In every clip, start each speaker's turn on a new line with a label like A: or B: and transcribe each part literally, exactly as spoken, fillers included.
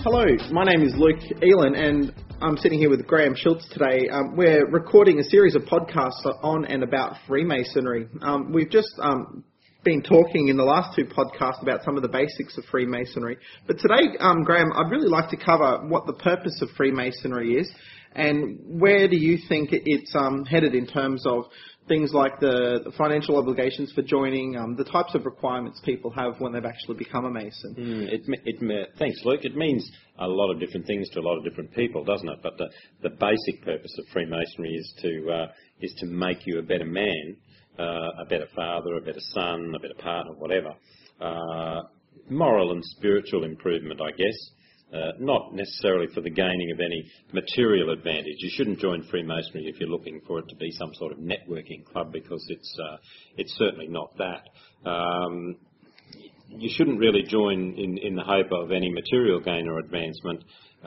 A: Hello, my name is Luke Elan and I'm sitting here with Graham Schultz today. Um, we're recording a series of podcasts on and about Freemasonry. Um, we've just um, been talking in the last two podcasts about some of the basics of Freemasonry. But today, um, Graham, I'd really like to cover what the purpose of Freemasonry is and where do you think it's um, headed in terms of things like the, the financial obligations for joining, um, the types of requirements people have when they've actually become a Mason.
B: Mm, it, it, thanks, Luke. It means a lot of different things to a lot of different people, doesn't it? But the, the basic purpose of Freemasonry is to uh, is to make you a better man, uh, a better father, a better son, a better partner, whatever. Uh, moral and spiritual improvement, I guess. Uh, not necessarily for the gaining of any material advantage. You shouldn't join Freemasonry if you're looking for it to be some sort of networking club, because it's uh, it's certainly not that. Um, you shouldn't really join in, in the hope of any material gain or advancement,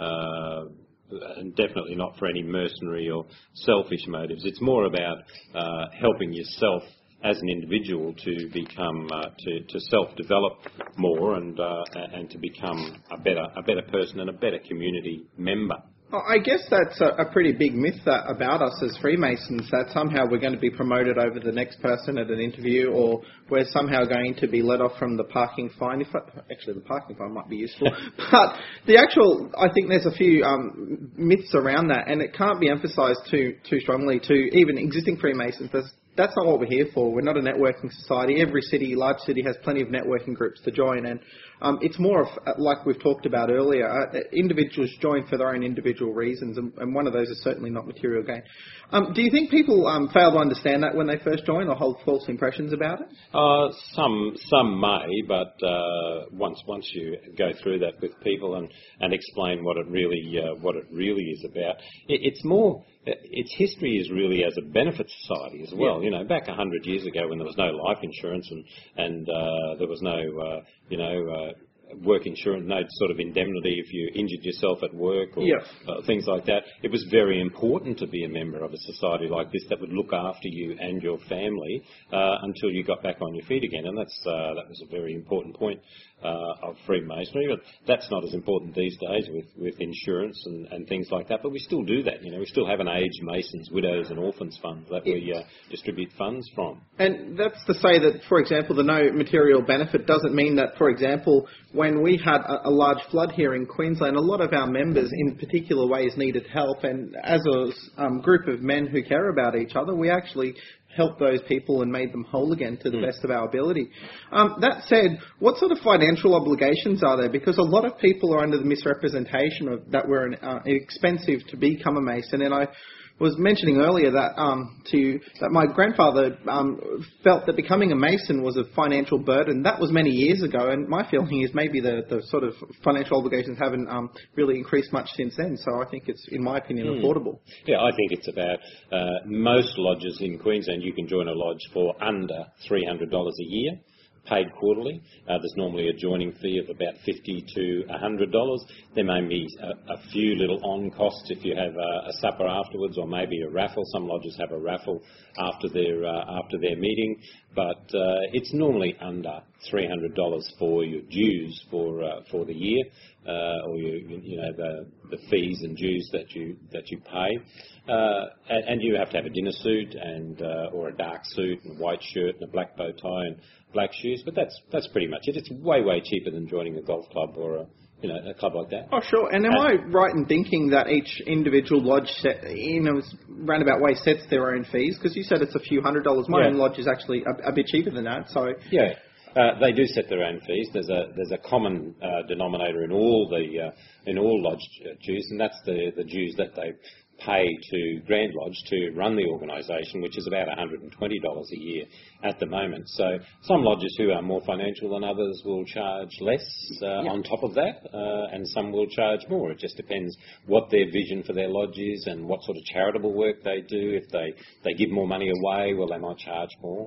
B: uh, and definitely not for any mercenary or selfish motives. It's more about uh, helping yourself as an individual to become uh, to, to self-develop more and uh, and to become a better a better person and a better community member.
A: I guess that's a, a pretty big myth that, about us as Freemasons, that somehow we're going to be promoted over the next person at an interview, or we're somehow going to be let off from the parking fine. If I, actually, the parking fine might be useful. But the actual, I think there's a few um, myths around that, and it can't be emphasised too too strongly to even existing Freemasons. There's, That's not what we're here for. We're not a networking society. Every city, large city, has plenty of networking groups to join, and um, it's more of, like we've talked about earlier, uh, individuals join for their own individual reasons, and, and one of those is certainly not material gain. Um, do you think people um, fail to understand that when they first join, or hold false impressions about it?
B: Uh, some some may, but uh, once once you go through that with people and, and explain what it really uh, what it really is about, it, it's more. Its history is really as a benefit society as well. Yeah. You know, back a hundred years ago when there was no life insurance and and uh, there was no, uh, you know, uh, work insurance, no sort of indemnity if you injured yourself at work or
A: yeah.
B: uh, things like that. It was very important to be a member of a society like this that would look after you and your family uh, until you got back on your feet again. And that's uh, that was a very important point uh, of Freemasonry. But that's not as important these days with, with insurance and, and things like that. But we still do that. You know, we still have an aged Masons, Widows and Orphans Fund that we uh, distribute funds from.
A: And that's to say that, for example, the no material benefit doesn't mean that, for example, when we had a, a large flood here in Queensland, a lot of our members in particular ways needed help, and as a um, group of men who care about each other, we actually helped those people and made them whole again to the mm. best of our ability. Um, that said, what sort of financial obligations are there? Because a lot of people are under the misrepresentation of that we're an, uh, expensive to become a Mason, and I was mentioning earlier that um, to that my grandfather um, felt that becoming a Mason was a financial burden. That was many years ago, and my feeling is maybe the, the sort of financial obligations haven't um, really increased much since then. So I think it's, in my opinion, mm. affordable.
B: Yeah, I think it's about uh, most lodges in Queensland. You can join a lodge for under three hundred dollars a year, paid quarterly. Uh, there's normally a joining fee of about fifty to one hundred dollars. There may be a, a few little on costs if you have a, a supper afterwards, or maybe a raffle. Some lodges have a raffle after their uh, after their meeting, but uh, it's normally under three hundred dollars for your dues for uh, for the year, uh, or you, you know the the fees and dues that you that you pay, uh, and, and you have to have a dinner suit and uh, or a dark suit and a white shirt and a black bow tie and black shoes, but that's that's pretty much it. It's way, way cheaper than joining a golf club or a, you know, a club like that.
A: Oh, sure. And am and, I right in thinking that each individual lodge, set, you know, roundabout way sets their own fees? Because you said it's a few hundred dollars. My yeah. own lodge is actually a, a bit cheaper than that. So
B: yeah, uh, they do set their own fees. There's a there's a common uh, denominator in all the uh, in all lodge dues, and that's the the dues that they pay to Grand Lodge to run the organisation, which is about one hundred twenty dollars a year at the moment. So some lodges who are more financial than others will charge less uh, yep. on top of that, uh, and some will charge more. It just depends what their vision for their lodge is and what sort of charitable work they do. If they, they give more money away, well, they might charge more.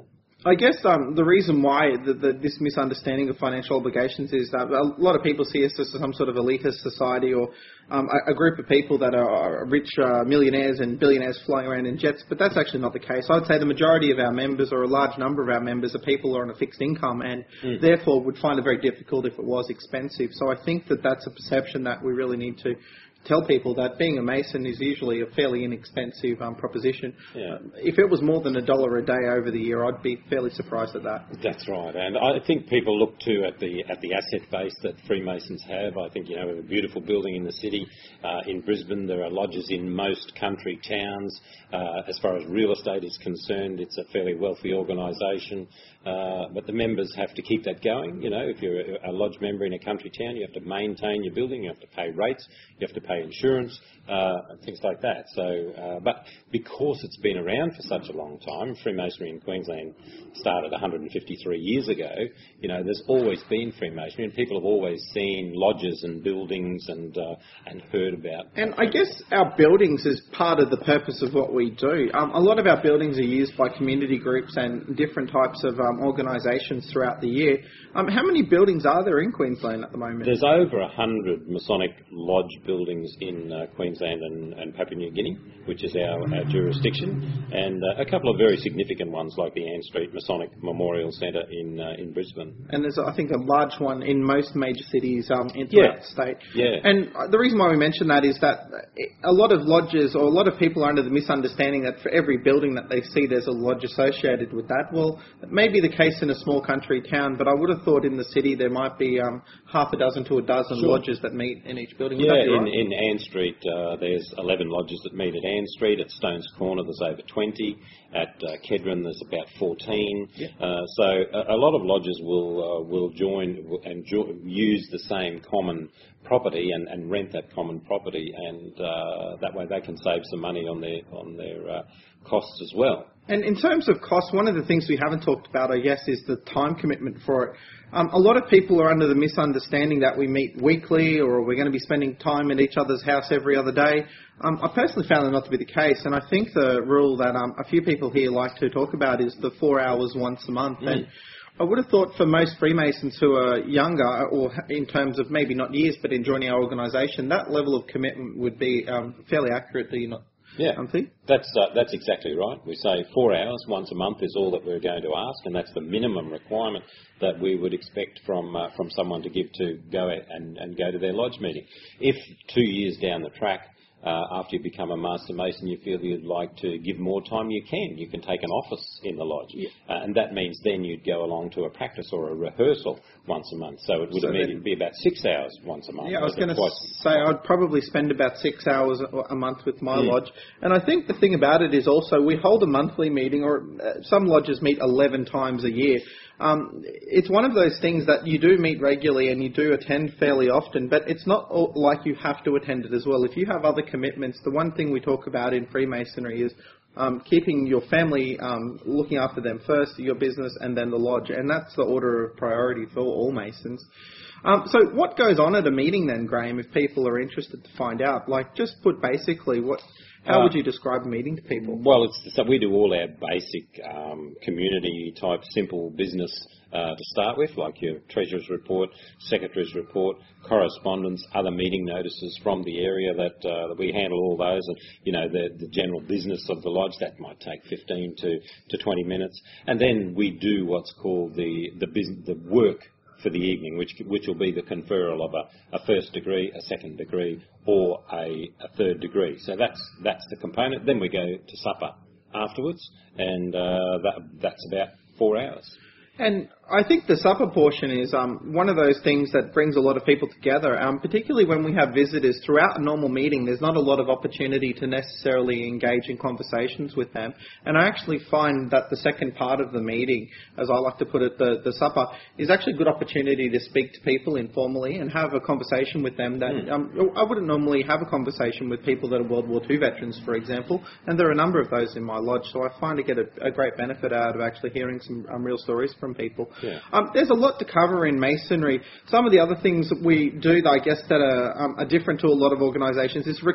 A: I guess um, the reason why the, the, this misunderstanding of financial obligations is that a lot of people see us as some sort of elitist society or um, a, a group of people that are rich uh, millionaires and billionaires flying around in jets, but that's actually not the case. I would say the majority of our members, or a large number of our members, are people who are on a fixed income and mm. therefore would find it very difficult if it was expensive. So I think that that's a perception that we really need to tell people, that being a Mason is usually a fairly inexpensive um, proposition.
B: Yeah.
A: Uh, if it was more than a dollar a day over the year, I'd be fairly surprised at that.
B: That's right, and I think people look too at the at the asset base that Freemasons have. I think, you know, we have a beautiful building in the city. Uh, in Brisbane, there are lodges in most country towns. Uh, as far as real estate is concerned, it's a fairly wealthy organisation. Uh, but the members have to keep that going. You know, if you're a, a lodge member in a country town, you have to maintain your building, you have to pay rates, you have to pay insurance, uh, and things like that. So, uh, but because it's been around for such a long time, Freemasonry in Queensland started one hundred fifty-three years ago. You know, there's always been Freemasonry, and people have always seen lodges and buildings and uh, and heard about.
A: And I guess our buildings is part of the purpose of what we do. Um, a lot of our buildings are used by community groups and different types of um, organisations throughout the year. Um, how many buildings are there in Queensland at the moment?
B: There's over one hundred Masonic lodge buildings in uh, Queensland and, and Papua New Guinea, which is our, our jurisdiction, and uh, a couple of very significant ones like the Ann Street Masonic Memorial Centre in uh, in Brisbane.
A: And there's, I think, a large one in most major cities um, in throughout
B: yeah.
A: the state.
B: Yeah.
A: And the reason why we mention that is that a lot of lodges, or a lot of people are under the misunderstanding that for every building that they see, there's a lodge associated with that. Well, it may be the case in a small country town, but I would have thought in the city there might be um, half a dozen to a dozen
B: sure.
A: lodges that meet in each building. Would
B: yeah,
A: that be right?
B: in, in Ann Street, uh, there's eleven lodges that meet at Ann Street. At Stones Corner, there's over twenty. At uh, Kedron, there's about fourteen.
A: Yeah.
B: Uh, so a, a lot of lodges will uh, will join and jo- use the same common property and, and rent that common property, and uh, that way they can save some money on their on their uh, costs as well.
A: And in terms of cost, one of the things we haven't talked about, I guess, is the time commitment for it. Um, a lot of people are under the misunderstanding that we meet weekly or we're going to be spending time at each other's house every other day. Um, I personally found that not to be the case, and I think the rule that um, a few people here like to talk about is the four hours once a month. Mm. And I would have thought for most Freemasons who are younger, or in terms of maybe not years, but in joining our organisation, that level of commitment would be um, fairly accurate, do you not?
B: Yeah,
A: Humphrey?
B: that's uh, that's exactly right. We say four hours once a month is all that we're going to ask, and that's the minimum requirement that we would expect from uh, from someone to give to go and, and go to their lodge meeting. If two years down the track, Uh, after you become a Master Mason, you feel you'd like to give more time, you can. You can take an office in the lodge. Yeah. Uh, and that means then you'd go along to a practice or a rehearsal once a month. So it would so immediately be about six hours once a month.
A: Yeah, I was going to say I'd probably spend about six hours a month with my mm. lodge. And I think the thing about it is also we hold a monthly meeting, or uh, some lodges meet eleven times a year. Um, it's one of those things that you do meet regularly and you do attend fairly often, but it's not all, like you have to attend it as well. If you have other commitments, the one thing we talk about in Freemasonry is um, keeping your family, um, looking after them first, your business, and then the lodge, and that's the order of priority for all Masons. Um, so what goes on at a meeting then, Graham, if people are interested to find out? Like, just put basically, what... How would you describe a meeting to people?
B: Well, it's, so we do all our basic um, community-type simple business uh, to start with, like your Treasurer's report, Secretary's report, correspondence, other meeting notices from the area that, uh, that we handle all those, and, you know, the, the general business of the lodge, that might take fifteen to twenty minutes. And then we do what's called the, the, business, the work for the evening, which which will be the conferral of a, a first degree, a second degree, or a, a third degree. So that's that's the component. Then we go to supper afterwards, and uh, that that's about four hours.
A: And I think the supper portion is um, one of those things that brings a lot of people together, um, particularly when we have visitors. Throughout a normal meeting, there's not a lot of opportunity to necessarily engage in conversations with them. And I actually find that the second part of the meeting, as I like to put it, the, the supper, is actually a good opportunity to speak to people informally and have a conversation with them that mm. um, I wouldn't normally have a conversation with people that are World War Two veterans, for example, and there are a number of those in my lodge, so I find I get a, a great benefit out of actually hearing some um, real stories from people.
B: Yeah.
A: Um, there's a lot to cover in Masonry. Some of the other things that we do, that I guess, that are, um, are different to a lot of organisations is rec-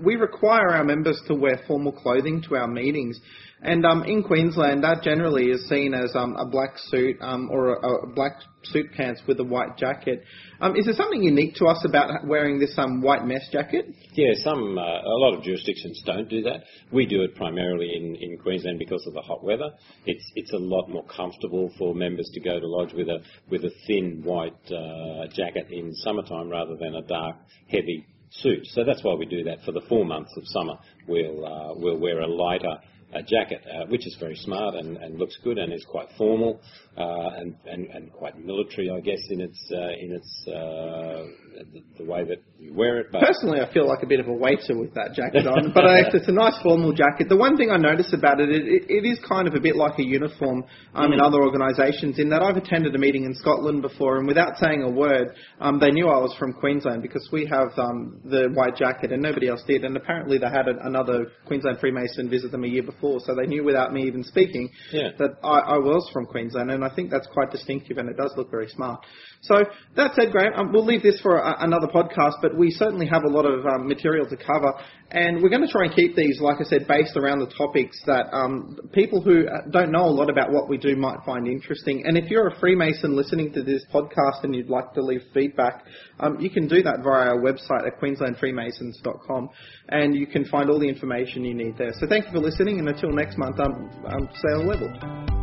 A: we require our members to wear formal clothing to our meetings. And um, in Queensland, that generally is seen as um, a black suit um, or a, a black suit pants with a white jacket. Um, is there something unique to us about wearing this um, white mesh jacket?
B: Yeah, some uh, a lot of jurisdictions don't do that. We do it primarily in, in Queensland because of the hot weather. It's it's a lot more comfortable for members to go to lodge with a with a thin white uh, jacket in summertime rather than a dark, heavy suit. So that's why we do that. For the four months of summer, we'll uh, we'll wear a lighter a jacket, uh, which is very smart and, and looks good and is quite formal uh, and, and, and quite military, I guess, in its uh, in its uh, the, the way that you wear it. But
A: personally, I feel like a bit of a waiter with that jacket on, but I, it's a nice formal jacket. The one thing I notice about it, it, it, it is kind of a bit like a uniform um, mm. in other organisations, in that I've attended a meeting in Scotland before, and without saying a word, um, they knew I was from Queensland because we have um, the white jacket and nobody else did, and apparently they had a, another Queensland Freemason visit them a year before, so they knew without me even speaking
B: yeah.
A: that I, I was from Queensland, and I think that's quite distinctive and it does look very smart. So that said, Graham, um, we'll leave this for a, another podcast, but we certainly have a lot of um, material to cover, and we're going to try and keep these, like I said, based around the topics that um, people who don't know a lot about what we do might find interesting. And if you're a Freemason listening to this podcast and you'd like to leave feedback, um, you can do that via our website at queensland freemasons dot com, and you can find all the information you need there. So thank you for listening, and until next month, um, um, stay on the level.